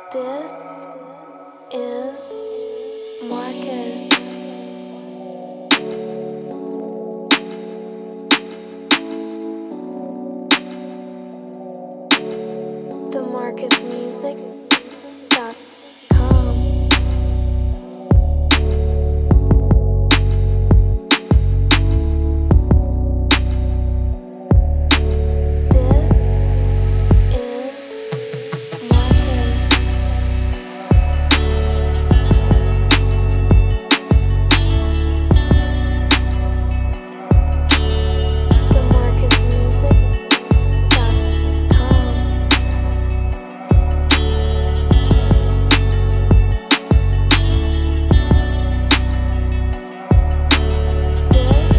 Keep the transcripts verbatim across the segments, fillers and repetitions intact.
This is Marcus. The Marcus Music dot com. This is Marcus. The Marcus Music dot com. This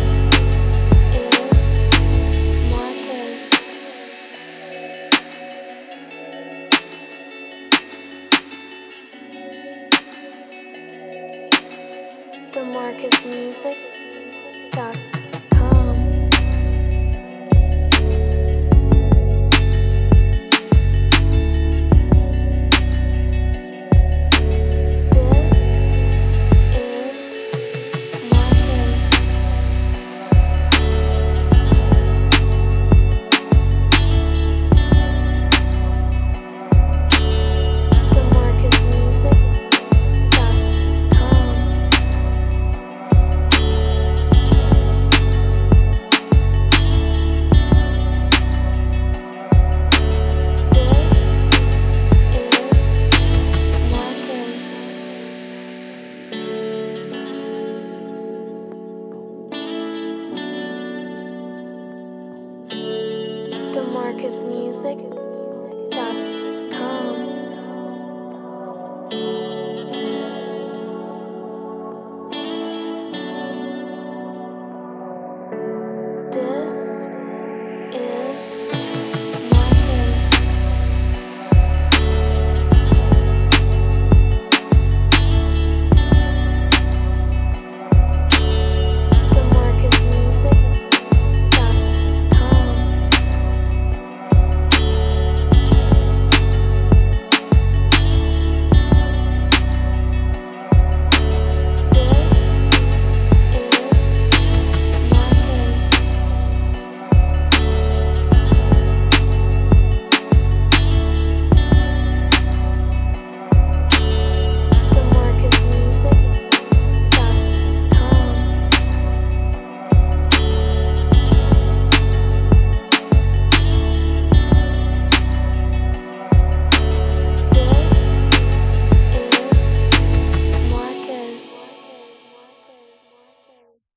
is Marcus. The Marcus Music dot com. This is Marcus. The Marcus Music dot com. This is Marcus. The Marcus Music